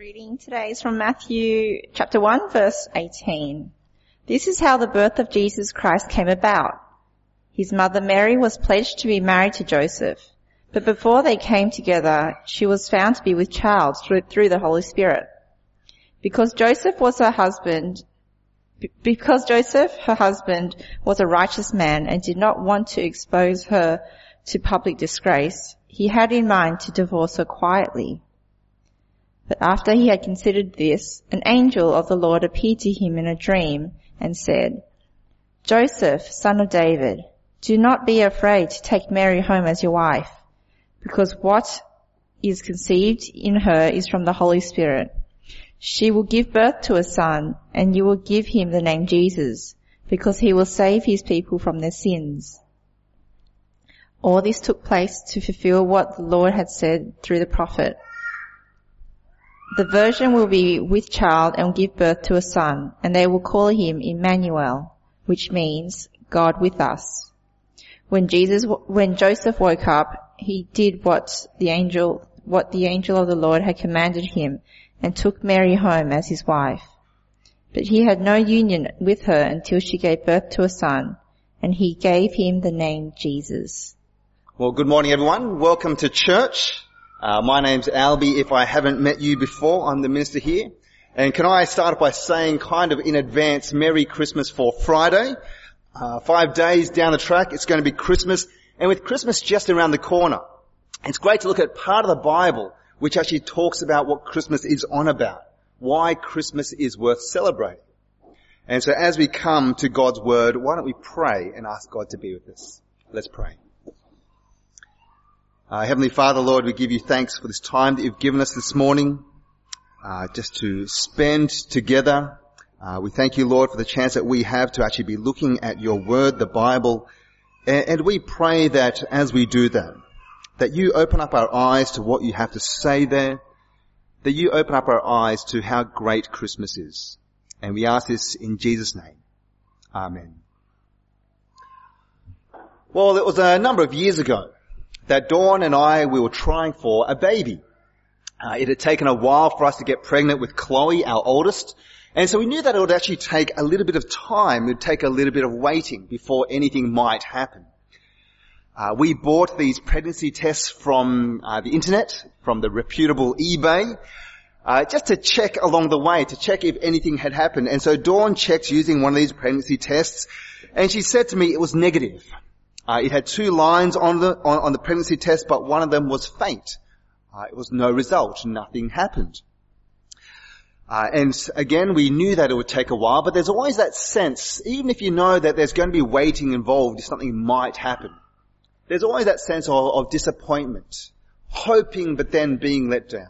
reading today is from Matthew chapter 1 verse 18. This is how the birth of Jesus Christ came about. His mother Mary was pledged to be married to Joseph, but before they came together, she was found to be with child through the Holy Spirit. Because Joseph, her husband, was a righteous man and did not want to expose her to public disgrace, he had in mind to divorce her quietly. But after he had considered this, an angel of the Lord appeared to him in a dream and said, Joseph, son of David, do not be afraid to take Mary home as your wife, because what is conceived in her is from the Holy Spirit. She will give birth to a son, and you will give him the name Jesus, because he will save his people from their sins. All this took place to fulfill what the Lord had said through the prophet. The virgin will be with child and will give birth to a son, and they will call him Emmanuel, which means God with us. When Joseph woke up, he did what the angel of the Lord had commanded him, and took Mary home as his wife. But he had no union with her until she gave birth to a son, and he gave him the name Jesus. Well, good morning everyone. Welcome to church. My name's Albie. If I haven't met you before, I'm the minister here. And can I start by saying kind of in advance, Merry Christmas for Friday. 5 days down the track, it's going to be Christmas. And with Christmas just around the corner, it's great to look at part of the Bible which actually talks about what Christmas is on about, why Christmas is worth celebrating. And so as we come to God's Word, why don't we pray and ask God to be with us? Let's pray. Heavenly Father, Lord, we give you thanks for this time that you've given us this morning, just to spend together. We thank you, Lord, for the chance that we have to actually be looking at your Word, the Bible, and we pray that as we do that you open up our eyes to what you have to say there, that you open up our eyes to how great Christmas is. And we ask this in Jesus' name. Amen. Well, it was a number of years ago that Dawn and we were trying for a baby. It had taken a while for us to get pregnant with Chloe, our oldest, and so we knew that it would actually take a little bit of time, it would take a little bit of waiting before anything might happen. We bought these pregnancy tests from the internet, from the reputable eBay, just to check along the way, to check if anything had happened. And so Dawn checked using one of these pregnancy tests, and she said to me it was negative. It had 2 lines on the pregnancy test, but one of them was faint. It was no result. Nothing happened. And again, we knew that it would take a while, but there's always that sense, even if you know that there's going to be waiting involved, if something might happen. There's always that sense of disappointment, hoping but then being let down.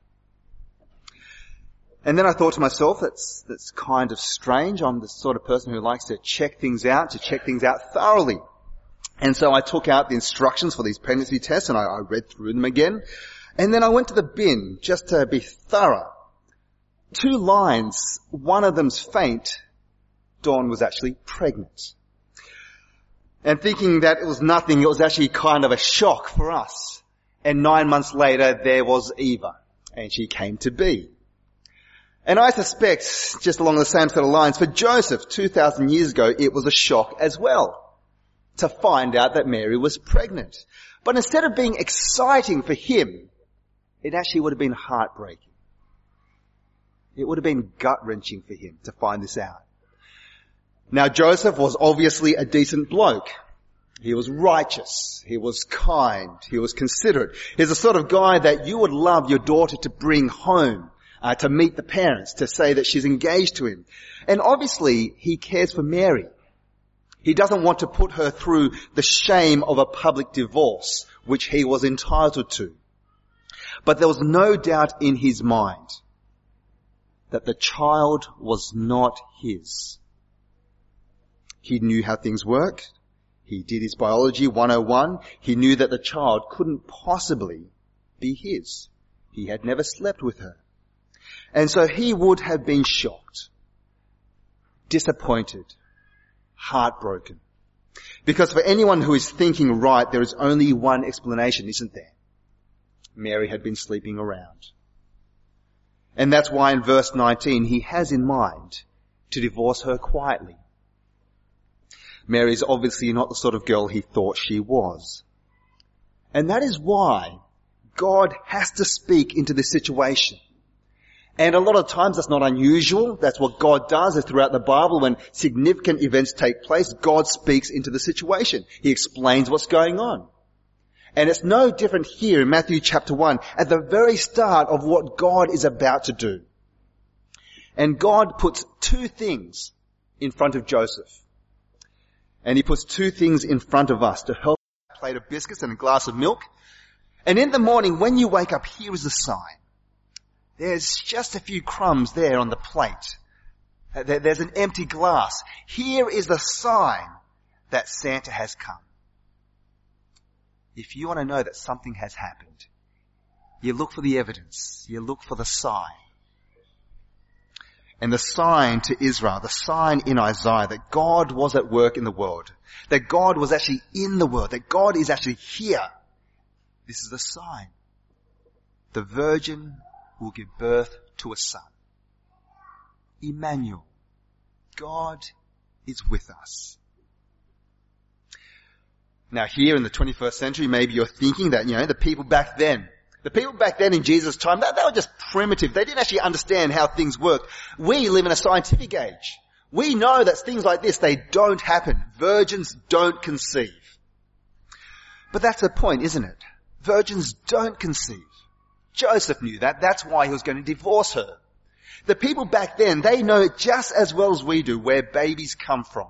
And then I thought to myself, that's kind of strange. I'm the sort of person who likes to check things out thoroughly. And so I took out the instructions for these pregnancy tests and I read through them again. And then I went to the bin just to be thorough. 2 lines, one of them's faint. Dawn was actually pregnant. And thinking that it was nothing, it was actually kind of a shock for us. And 9 months later, there was Eva, and she came to be. And I suspect, just along the same sort of lines, for Joseph, 2,000 years ago, it was a shock as well to find out that Mary was pregnant. But instead of being exciting for him, it actually would have been heartbreaking. It would have been gut-wrenching for him to find this out. Now, Joseph was obviously a decent bloke. He was righteous. He was kind. He was considerate. He's the sort of guy that you would love your daughter to bring home, to meet the parents, to say that she's engaged to him. And obviously, he cares for Mary. He doesn't want to put her through the shame of a public divorce, which he was entitled to. But there was no doubt in his mind that the child was not his. He knew how things worked. He did his biology 101. He knew that the child couldn't possibly be his. He had never slept with her. And so he would have been shocked, disappointed, heartbroken. Because for anyone who is thinking right, there is only one explanation, isn't there? Mary had been sleeping around. And that's why in verse 19 he has in mind to divorce her quietly. Mary's obviously not the sort of girl he thought she was. And that is why God has to speak into this situation. And a lot of times that's not unusual. That's what God does throughout the Bible. When significant events take place, God speaks into the situation. He explains what's going on. And it's no different here in Matthew chapter 1, at the very start of what God is about to do. And God puts two things in front of Joseph. And he puts two things in front of us to help: a plate of biscuits and a glass of milk. And in the morning, when you wake up, here is the sign. There's just a few crumbs there on the plate. There's an empty glass. Here is the sign that Santa has come. If you want to know that something has happened, you look for the evidence. You look for the sign. And the sign to Israel, the sign in Isaiah that God was at work in the world, that God was actually in the world, that God is actually here. This is the sign. The virgin will give birth to a son. Emmanuel. God is with us. Now here in the 21st century, maybe you're thinking that, the people back then in Jesus' time, they were just primitive. They didn't actually understand how things work. We live in a scientific age. We know that things like this, they don't happen. Virgins don't conceive. But that's the point, isn't it? Virgins don't conceive. Joseph knew that. That's why he was going to divorce her. The people back then, they know just as well as we do where babies come from.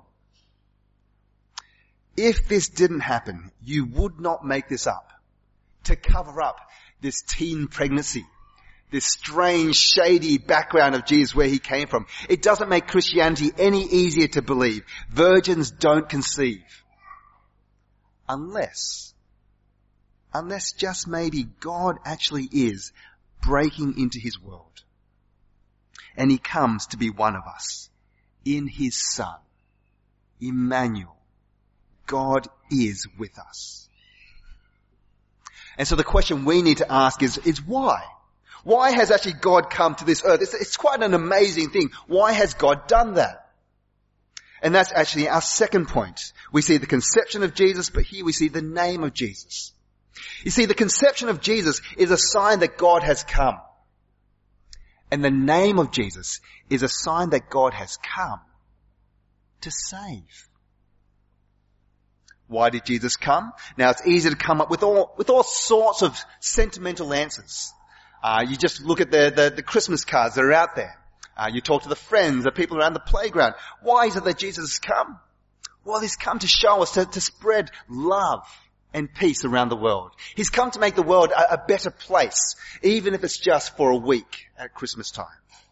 If this didn't happen, you would not make this up to cover up this teen pregnancy, this strange, shady background of Jesus where he came from. It doesn't make Christianity any easier to believe. Virgins don't conceive. Unless just maybe God actually is breaking into his world. And he comes to be one of us in his Son, Emmanuel. God is with us. And so the question we need to ask is why? Why has actually God come to this earth? It's quite an amazing thing. Why has God done that? And that's actually our second point. We see the conception of Jesus, but here we see the name of Jesus. You see, the conception of Jesus is a sign that God has come. And the name of Jesus is a sign that God has come to save. Why did Jesus come? Now it's easy to come up with all sorts of sentimental answers. You just look at the Christmas cards that are out there. You talk to the friends, the people around the playground. Why is it that Jesus has come? Well, he's come to show us to spread love and peace around the world. He's come to make the world a better place, even if it's just for a week at Christmas time.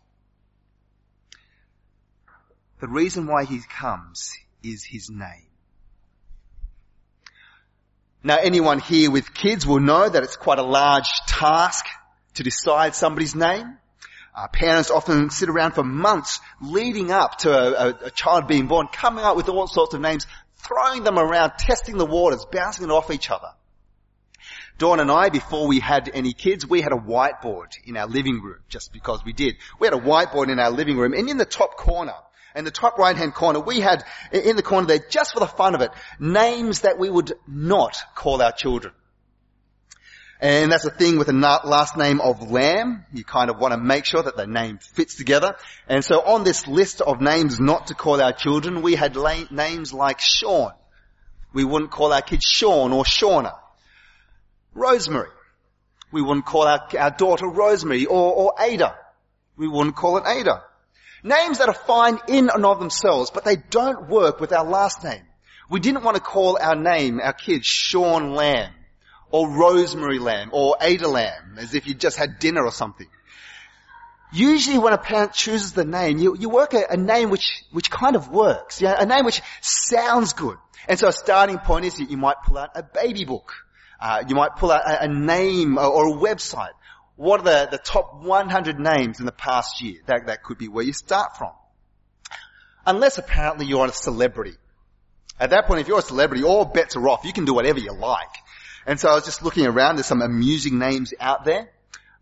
The reason why he comes is his name. Now, anyone here with kids will know that it's quite a large task to decide somebody's name. Parents often sit around for months leading up to a child being born, coming up with all sorts of names, throwing them around, testing the waters, bouncing it off each other. Dawn and I, before we had any kids, we had a whiteboard in our living room, just because we did. We had a whiteboard in our living room, and in the top corner, in the top right-hand corner, we had, in the corner there, just for the fun of it, names that we would not call our children. And that's the thing with the last name of Lamb. You kind of want to make sure that the name fits together. And so on this list of names not to call our children, we had names like Sean. We wouldn't call our kids Sean or Shauna. Rosemary. We wouldn't call our daughter Rosemary or Ada. We wouldn't call it Ada. Names that are fine in and of themselves, but they don't work with our last name. We didn't want to call our kids Sean Lamb, or Rosemary Lamb, or Ada Lamb, as if you just had dinner or something. Usually when a parent chooses the name, you work a name which kind of works, a name which sounds good. And so a starting point is that you might pull out a baby book. You might pull out a name or a website. What are the top 100 names in the past year? That could be where you start from. Unless apparently you're a celebrity. At that point, if you're a celebrity, all bets are off. You can do whatever you like. And so I was just looking around. There's some amusing names out there.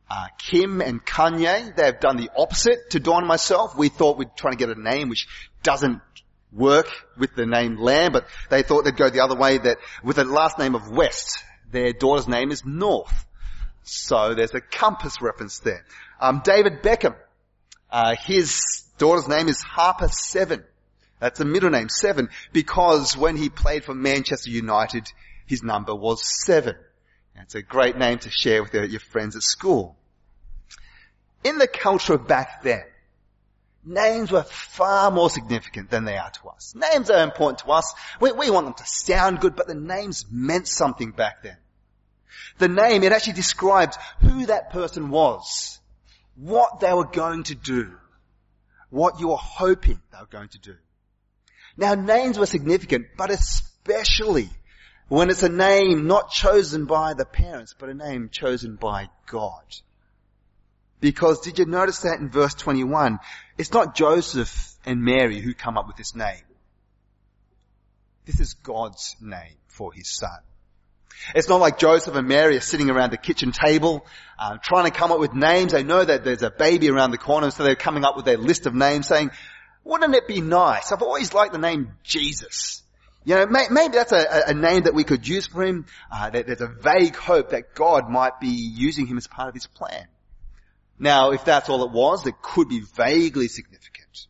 Kim and Kanye, they've done the opposite to Dawn and myself. We thought we'd try to get a name which doesn't work with the name Lamb, but they thought they'd go the other way, that with the last name of West, their daughter's name is North. So there's a compass reference there. David Beckham, his daughter's name is Harper 7. That's a middle name, 7, because when he played for Manchester United, his number was 7. It's a great name to share with your friends at school. In the culture of back then, names were far more significant than they are to us. Names are important to us. We want them to sound good, but the names meant something back then. The name, it actually described who that person was, what they were going to do, what you were hoping they were going to do. Now, names were significant, but especially when it's a name not chosen by the parents, but a name chosen by God. Because did you notice that in verse 21? It's not Joseph and Mary who come up with this name. This is God's name for his son. It's not like Joseph and Mary are sitting around the kitchen table trying to come up with names. They know that there's a baby around the corner, so they're coming up with their list of names saying, wouldn't it be nice? I've always liked the name Jesus. You know, maybe that's a name that we could use for him. There's a vague hope that God might be using him as part of his plan. Now, if that's all it was, it could be vaguely significant.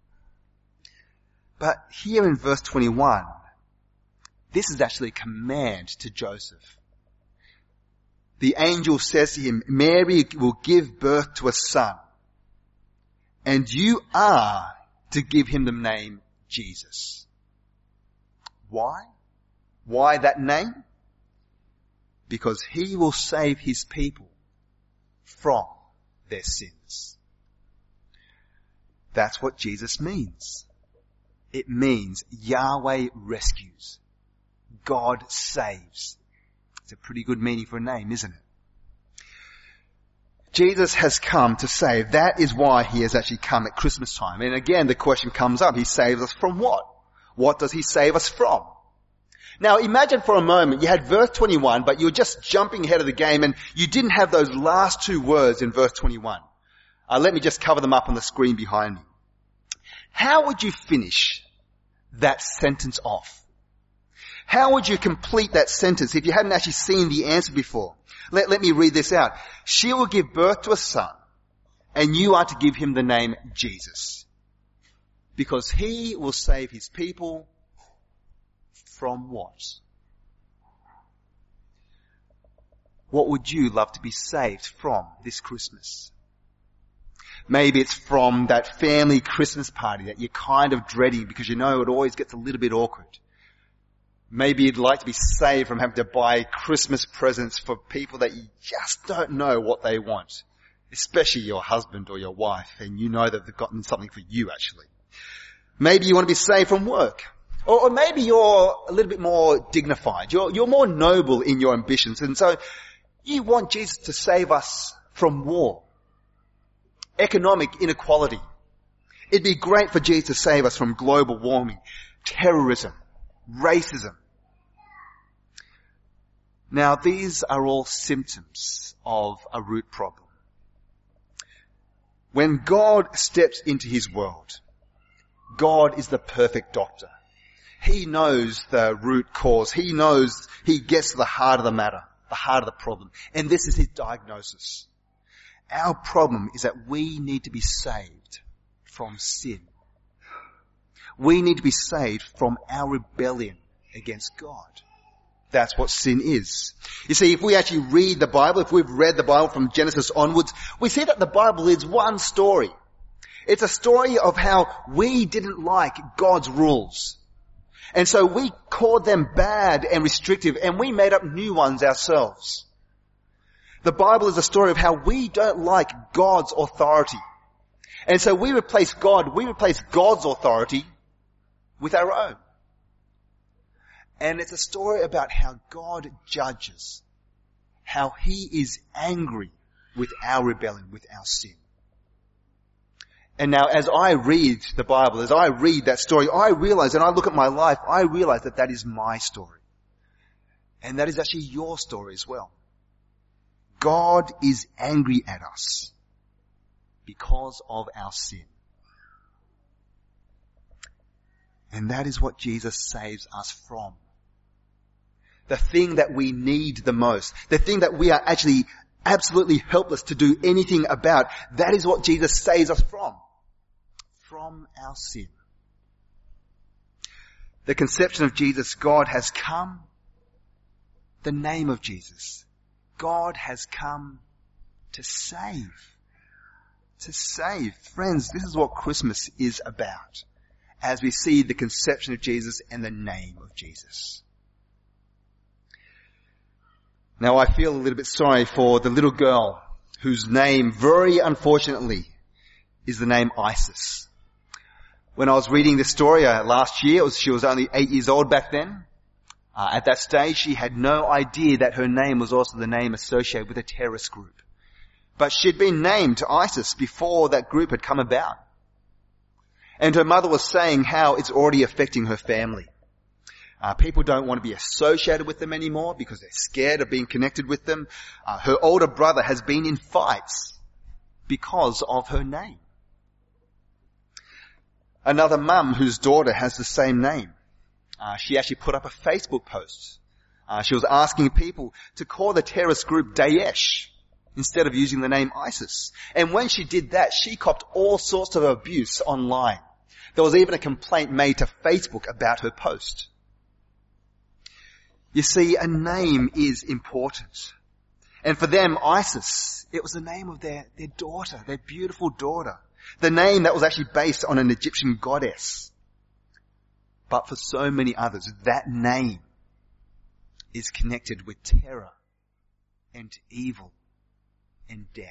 But here in verse 21, this is actually a command to Joseph. The angel says to him, Mary will give birth to a son, and you are to give him the name Jesus. Why? Why that name? Because he will save his people from their sins. That's what Jesus means. It means Yahweh rescues. God saves. It's a pretty good meaning for a name, isn't it? Jesus has come to save. That is why he has actually come at Christmas time. And again, the question comes up, he saves us from what? What does he save us from? Now imagine for a moment you had verse 21, but you were just jumping ahead of the game and you didn't have those last two words in verse 21. Let me just cover them up on the screen behind me. How would you finish that sentence off? How would you complete that sentence if you hadn't actually seen the answer before? Let me read this out. She will give birth to a son, and you are to give him the name Jesus, because he will save his people from what? What would you love to be saved from this Christmas? Maybe it's from that family Christmas party that you're kind of dreading because you know it always gets a little bit awkward. Maybe you'd like to be saved from having to buy Christmas presents for people that you just don't know what they want, especially your husband or your wife, and you know that they've gotten something for you actually. Maybe you want to be saved from work. Or maybe you're a little bit more dignified. You're more noble in your ambitions, and so you want Jesus to save us from war, economic inequality. It'd be great for Jesus to save us from global warming, terrorism, racism. Now, these are all symptoms of a root problem. When God steps into his world, God is the perfect doctor. He knows the root cause. He knows, he gets to the heart of the matter, the heart of the problem. And this is his diagnosis. Our problem is that we need to be saved from sin. We need to be saved from our rebellion against God. That's what sin is. You see, if we actually read the Bible, if we've read the Bible from Genesis onwards, we see that the Bible is one story. It's a story of how we didn't like God's rules. And so we called them bad and restrictive, and we made up new ones ourselves. The Bible is a story of how we don't like God's authority. And so we replace God's authority with our own. And it's a story about how God judges, how he is angry with our rebellion, with our sin. And now as I read the Bible, as I read that story, I realize, and I look at my life, I realize that that is my story. And that is actually your story as well. God is angry at us because of our sin. And that is what Jesus saves us from. The thing that we need the most, the thing that we are actually absolutely helpless to do anything about, that is what Jesus saves us from our sin. The conception of Jesus, God has come, the name of Jesus. God has come to save. To save. Friends, this is what Christmas is about, as we see the conception of Jesus and the name of Jesus. Now I feel a little bit sorry for the little girl whose name, very unfortunately, is the name Isis. When I was reading this story last year, she was only 8 years old back then. At that stage, she had no idea that her name was also the name associated with a terrorist group. But she'd been named ISIS before that group had come about. And her mother was saying how it's already affecting her family. People don't want to be associated with them anymore because they're scared of being connected with them. Her older brother has been in fights because of her name. Another mum whose daughter has the same name. She actually put up a Facebook post. She was asking people to call the terrorist group Daesh instead of using the name ISIS. And when she did that, she copped all sorts of abuse online. There was even a complaint made to Facebook about her post. You see, a name is important. And for them, ISIS, it was the name of their daughter, their beautiful daughter. The name that was actually based on an Egyptian goddess. But for so many others, that name is connected with terror and evil and death.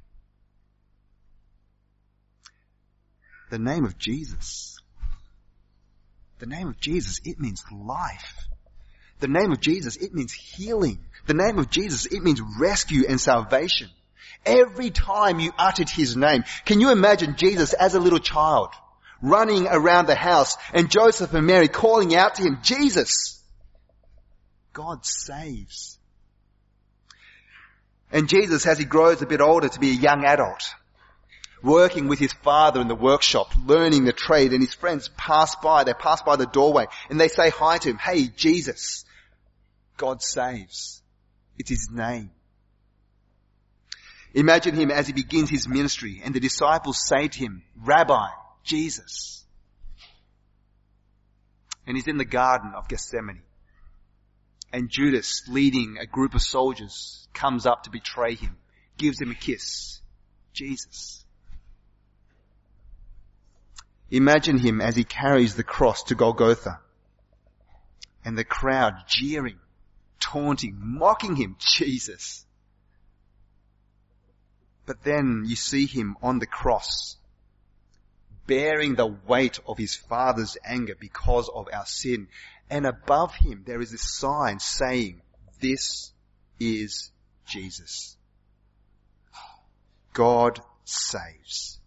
The name of Jesus. The name of Jesus, it means life. The name of Jesus, it means healing. The name of Jesus, it means rescue and salvation. Every time you uttered his name, can you imagine Jesus as a little child running around the house and Joseph and Mary calling out to him, Jesus? God saves. And Jesus, as he grows a bit older to be a young adult, working with his father in the workshop, learning the trade, and his friends pass by the doorway, and they say hi to him, hey, Jesus. God saves. It's his name. Imagine him as he begins his ministry and the disciples say to him, Rabbi, Jesus. And he's in the Garden of Gethsemane. And Judas, leading a group of soldiers, comes up to betray him, gives him a kiss. Jesus. Imagine him as he carries the cross to Golgotha. And the crowd jeering, taunting, mocking him, Jesus. But then you see him on the cross, bearing the weight of his Father's anger because of our sin. And above him there is this sign saying, this is Jesus. God saves.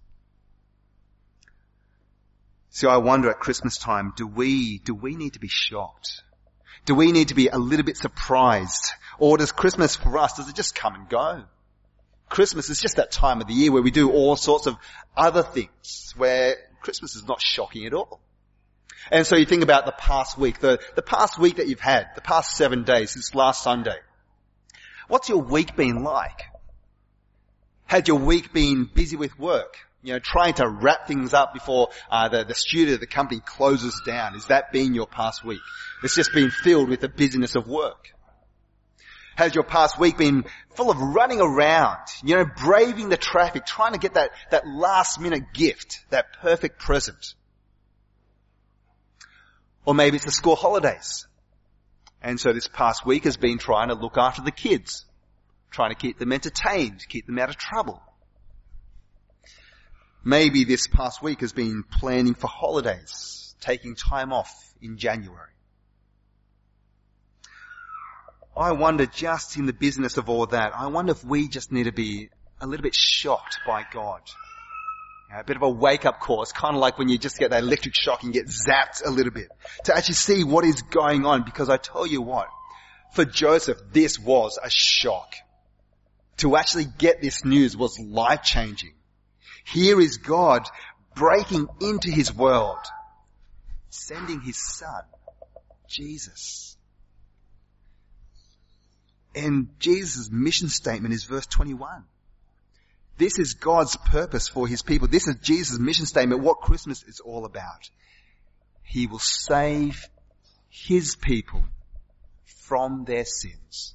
So I wonder at Christmas time, do we need to be shocked? Do we need to be a little bit surprised? Or does Christmas for us, does it just come and go? Christmas is just that time of the year where we do all sorts of other things, where Christmas is not shocking at all. And so you think about the past week, the past week that you've had, the past 7 days since last Sunday. What's your week been like? Had your week been busy with work? Trying to wrap things up before the studio, the company closes down. Has that been your past week? It's just been filled with the busyness of work. Has your past week been full of running around, braving the traffic, trying to get that last minute gift, that perfect present? Or maybe it's the school holidays. And so this past week has been trying to look after the kids, trying to keep them entertained, keep them out of trouble. Maybe this past week has been planning for holidays, taking time off in January. I wonder, just in the business of all that, I wonder if we just need to be a little bit shocked by God. A bit of a wake-up call. It's kind of like when you just get that electric shock and get zapped a little bit. To actually see what is going on. Because I tell you what, for Joseph, this was a shock. to actually get this news was life-changing. Here is God breaking into his world, sending his son, Jesus. And Jesus' mission statement is verse 21. This is God's purpose for his people. This is Jesus' mission statement, what Christmas is all about. He will save his people from their sins.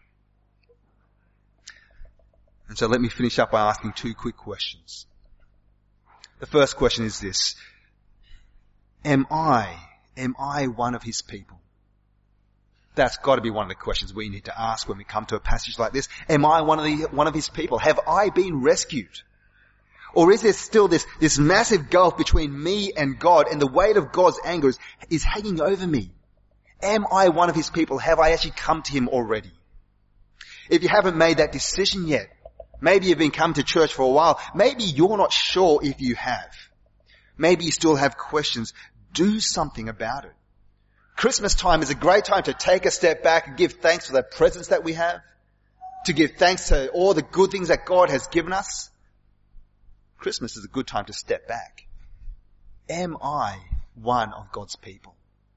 And so let me finish up by asking two quick questions. The first question is this: Am I one of his people? That's got to be one of the questions we need to ask when we come to a passage like this. Am I one of his people? Have I been rescued? Or is there still this massive gulf between me and God, and the weight of God's anger is hanging over me? Am I one of his people? Have I actually come to him already? If you haven't made that decision yet, maybe you've been coming to church for a while, maybe you're not sure if you have. Maybe you still have questions. Do something about it. Christmas time is a great time to take a step back and give thanks for the presents that we have, to give thanks to all the good things that God has given us. Christmas is a good time to step back. Am I one of God's people?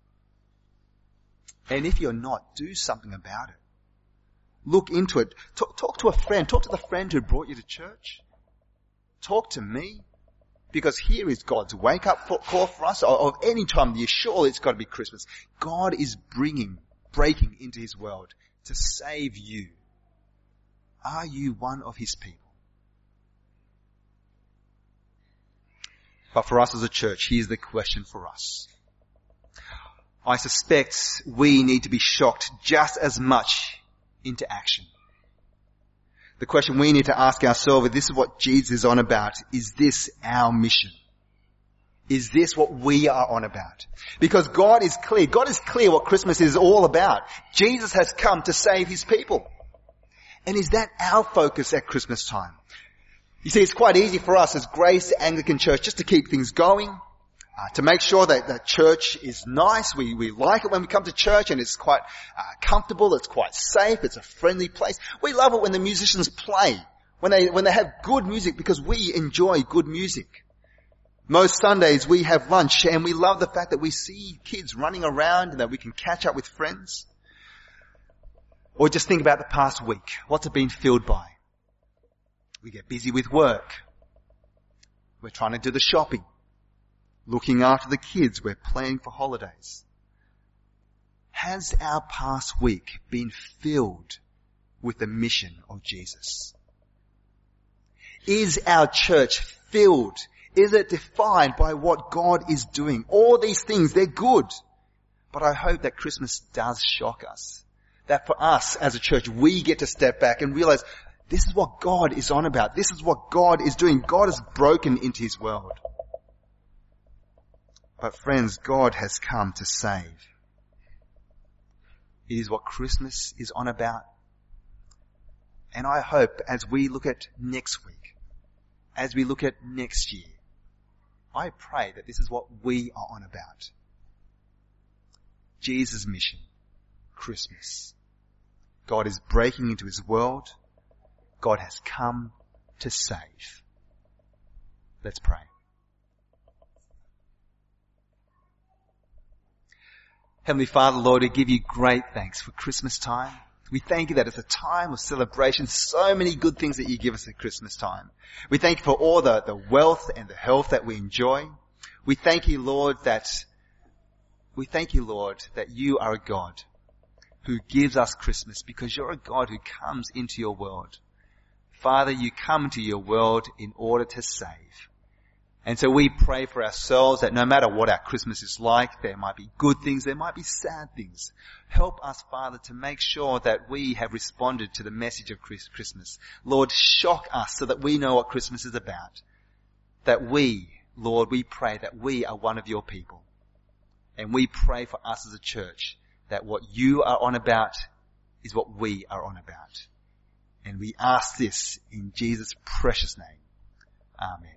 And if you're not, do something about it. Look into it. Talk to a friend. Talk to the friend who brought you to church. Talk to me. Because here is God's wake-up call for us. Of any time you're sure it's got to be Christmas. God is breaking into his world to save you. Are you one of his people? But for us as a church, here's the question for us. I suspect we need to be shocked just as much into action. The question we need to ask ourselves, if this is what Jesus is on about, is this our mission? Is this what we are on about? Because God is clear. God is clear what Christmas is all about. Jesus has come to save his people. And is that our focus at Christmas time? You see, it's quite easy for us as Grace Anglican Church just to keep things going, to make sure that the church is nice. We like it when we come to church, and it's quite comfortable, it's quite safe, it's a friendly place. We love it when the musicians play, when they have good music, because we enjoy good music. Most Sundays we have lunch, and we love the fact that we see kids running around and that we can catch up with friends. Or just think about the past week. What's it been filled by? We get busy with work. We're trying to do the shopping. Looking after the kids, we're planning for holidays. Has our past week been filled with the mission of Jesus? Is our church filled? Is it defined by what God is doing? All these things, they're good. But I hope that Christmas does shock us. That for us as a church, we get to step back and realize this is what God is on about. This is what God is doing. God has broken into his world. But friends, God has come to save. It is what Christmas is on about. And I hope as we look at next week, as we look at next year, I pray that this is what we are on about. Jesus' mission, Christmas. God is breaking into his world. God has come to save. Let's pray. Heavenly Father, Lord, we give you great thanks for Christmas time. We thank you that it's a time of celebration, so many good things that you give us at Christmas time. We thank you for all the wealth and the health that we enjoy. We thank you, Lord, that you are a God who gives us Christmas because you're a God who comes into your world. Father, you come into your world in order to save. And so we pray for ourselves that no matter what our Christmas is like, there might be good things, there might be sad things. Help us, Father, to make sure that we have responded to the message of Christmas. Lord, shock us so that we know what Christmas is about. That we, Lord, we pray that we are one of your people. And we pray for us as a church that what you are on about is what we are on about. And we ask this in Jesus' precious name. Amen.